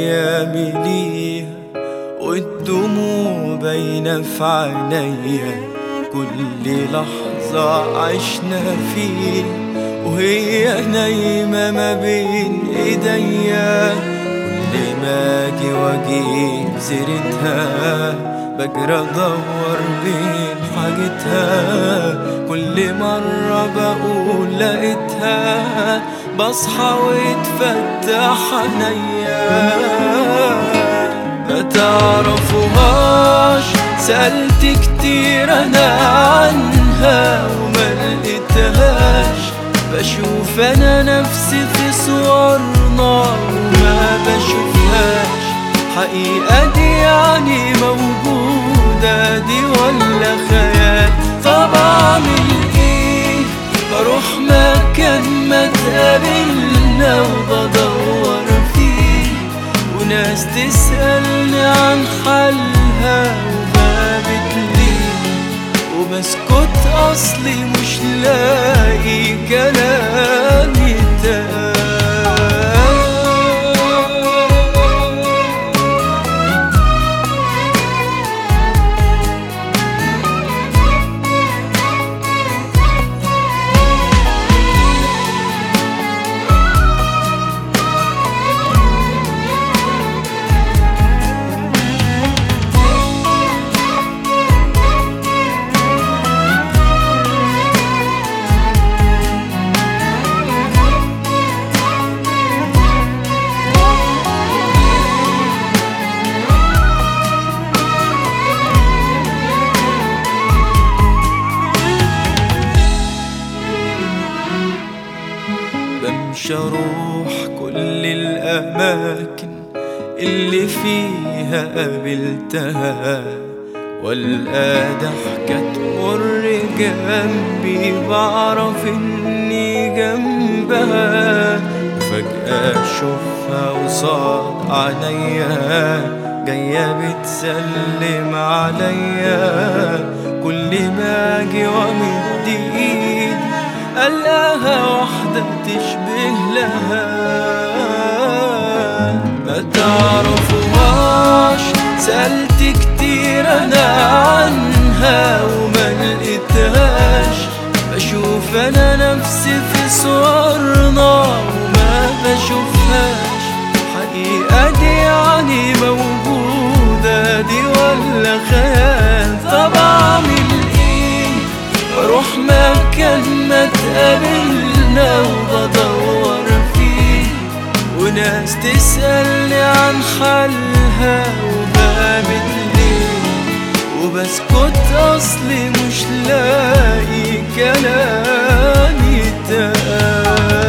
أيامي ليها والدموع باينة في عينيا، كل لحظة عشنا فيه وهي نايمة ما بين ايديا. كل ما اجي واجيب سيرتها بجري ادور بين حاجتها، كل مرة بقول لقيتها بصحى واتفتح عينيا. ما تعرفوهاش سألت كتير انا عنها وما لقيتهاش، بشوف انا نفسي في صورنا وما بشوفهاش. حقيقة دي يعني موجودة دي ولا خيال؟ طب اعمل ايه؟ بروح مكان ما تقابلنا وبدور فيه، وناس تسألني عن حالها وبابت ليه، وبسكت اصلي مش لاقي كلام يتقال. بمشي اروح كل الاماكن اللي فيها قابلتها، والقى ضحكة تمر جنبي بعرف اني جنبها، وفجأة اشوفها قصاد عينيا جاية بتسلم عليا. كل ما اجي وامد ايدي ألاقيها واحدة تشبه لها. ما تعرفوهاش سألت كتير أنا عنها وما لقيتهاش، بشوف أنا نفسي في صورنا وما بشوفهاش. حقيقة دي يعني موجودة دي ولا خيال؟ طب أعمل إيه؟ بروح مكان ما تقابلنا وبدور فيه، وناس تسألني عن حالها وبابت ليه، وبسكت أصلي مش لاقي كلام يتقال.